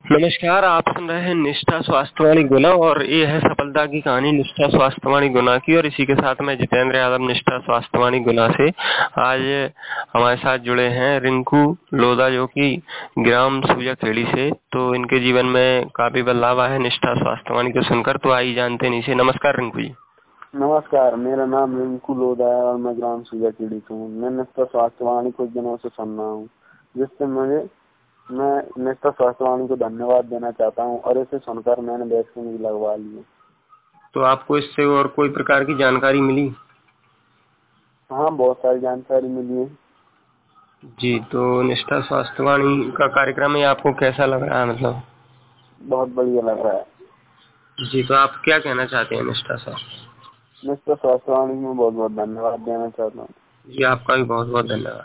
नमस्कार, आप सुन रहे हैं निष्ठा स्वास्थ्यवाणी गुना और ये है सफलता की कहानी निष्ठा स्वास्थ्यवाणी गुना की। और इसी के साथ मैं जितेंद्र यादव निष्ठा स्वास्थ्यवाणी गुना से। आज हमारे साथ जुड़े हैं रिंकू लोधा जो कि ग्राम सूजाखेड़ी से। तो इनके जीवन में काफी बदलाव आया है निष्ठा स्वास्थ्यवाणी को सुनकर। तो आइए जानते हैं इनसे। नमस्कार रिंकू जी। नमस्कार, मेरा नाम रिंकू लोधा है और मैं ग्राम सूजाखेड़ी से हूँ। मैं निष्ठा स्वास्थ्यवाणी कुछ दिनों से सुन रहा हूँ, जिससे मैं निष्ठा स्वास्थ्यवाणी को धन्यवाद देना चाहता हूँ और इसे सुनकर मैंने वैक्सीन भी लगवा ली है। तो आपको इससे और कोई प्रकार की जानकारी मिली? हाँ, बहुत सारी जानकारी मिली है जी। तो निष्ठा स्वास्थ्यवाणी का कार्यक्रम है आपको कैसा लग रहा है? मतलब बहुत बढ़िया लग रहा है। जी, तो आप क्या कहना चाहते हैं निष्ठा स्वास्थ्य? निष्ठा स्वास्थ्यवाणी में बहुत बहुत धन्यवाद देना चाहता हूँ। जी, आपका भी बहुत बहुत धन्यवाद।